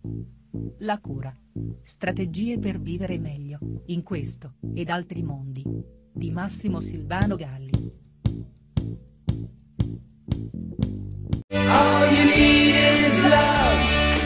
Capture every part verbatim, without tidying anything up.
La cura. Strategie per vivere meglio, in questo, ed altri mondi. Di Massimo Silvano Galli. All you need is love.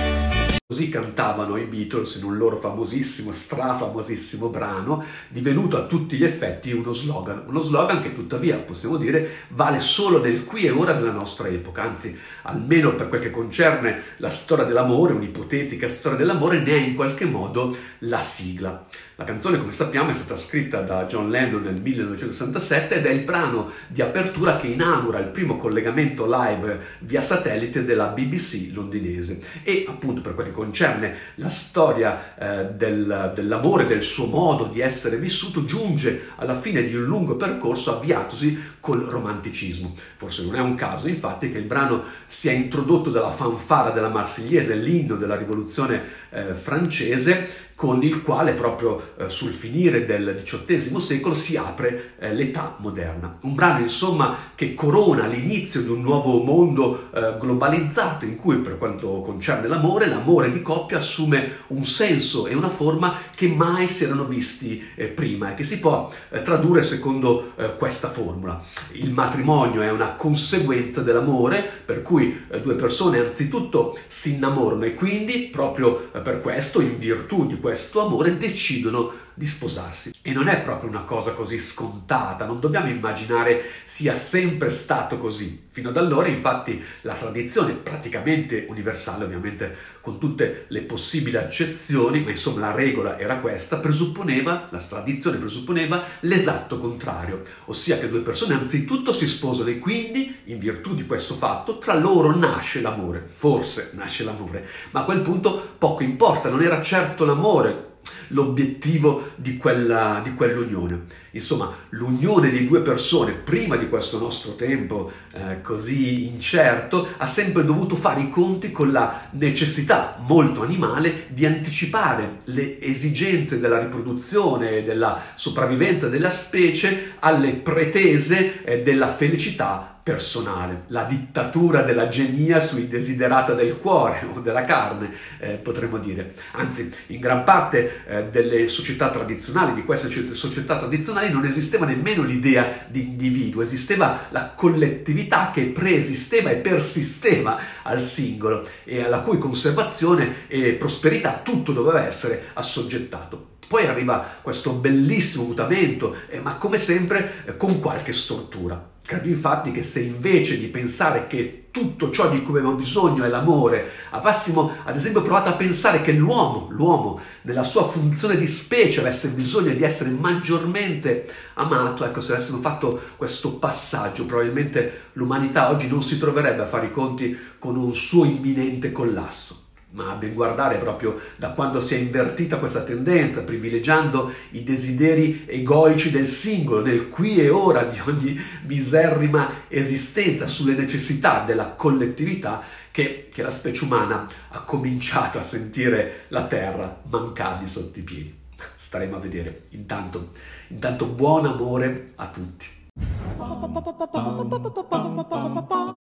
Così cantavano i Beatles in un loro famosissimo, strafamosissimo brano, divenuto a tutti gli effetti uno slogan. Uno slogan che tuttavia, possiamo dire, vale solo nel qui e ora della nostra epoca, anzi, almeno per quel che concerne la storia dell'amore, un'ipotetica storia dell'amore, ne è in qualche modo la sigla. La canzone, come sappiamo, è stata scritta da John Lennon nel millenovecentosessantasette ed è il brano di apertura che inaugura il primo collegamento live via satellite della B B C londinese. E appunto per quel che concerne la storia eh, del, dell'amore, del suo modo di essere vissuto, giunge alla fine di un lungo percorso avviatosi col romanticismo. Forse non è un caso, infatti, che il brano sia introdotto dalla fanfara della Marsigliese, l'inno della rivoluzione eh, francese, con il quale proprio eh, sul finire del diciottesimo secolo si apre eh, l'età moderna. Un brano, insomma, che corona l'inizio di un nuovo mondo eh, globalizzato, in cui, per quanto concerne l'amore, l'amore di coppia assume un senso e una forma che mai si erano visti eh, prima e che si può eh, tradurre secondo eh, questa formula. Il matrimonio è una conseguenza dell'amore, per cui eh, due persone anzitutto si innamorano e quindi, proprio eh, per questo, in virtù di questo questo amore, decidono di sposarsi. E non è proprio una cosa così scontata, non dobbiamo immaginare sia sempre stato così. Fino ad allora, infatti, la tradizione praticamente universale, ovviamente con tutte le possibili accezioni, ma insomma la regola era questa, presupponeva, la tradizione presupponeva l'esatto contrario, ossia che due persone anzitutto si sposano e quindi, in virtù di questo fatto, tra loro nasce l'amore. Forse nasce l'amore, ma a quel punto poco importa, non era certo l'amore l'obiettivo di quella di quell'unione. Insomma, l'unione di due persone prima di questo nostro tempo eh, così incerto ha sempre dovuto fare i conti con la necessità molto animale di anticipare le esigenze della riproduzione e della sopravvivenza della specie alle pretese eh, della felicità personale, la dittatura della genia sui desiderata del cuore o della carne, eh, potremmo dire. Anzi, in gran parte eh, delle società tradizionali, di queste società tradizionali, non esisteva nemmeno l'idea di individuo, esisteva la collettività che preesisteva e persisteva al singolo e alla cui conservazione e prosperità tutto doveva essere assoggettato. Poi arriva questo bellissimo mutamento, eh, ma come sempre eh, con qualche stortura. Credo infatti che se invece di pensare che tutto ciò di cui abbiamo bisogno è l'amore, avessimo ad esempio provato a pensare che l'uomo, l'uomo nella sua funzione di specie avesse bisogno di essere maggiormente amato, ecco, se avessimo fatto questo passaggio, probabilmente l'umanità oggi non si troverebbe a fare i conti con un suo imminente collasso. Ma a ben guardare proprio da quando si è invertita questa tendenza, privilegiando i desideri egoici del singolo, nel qui e ora di ogni miserrima esistenza, sulle necessità della collettività, che, che la specie umana ha cominciato a sentire la terra mancargli sotto i piedi. Staremo a vedere. Intanto, intanto buon amore a tutti.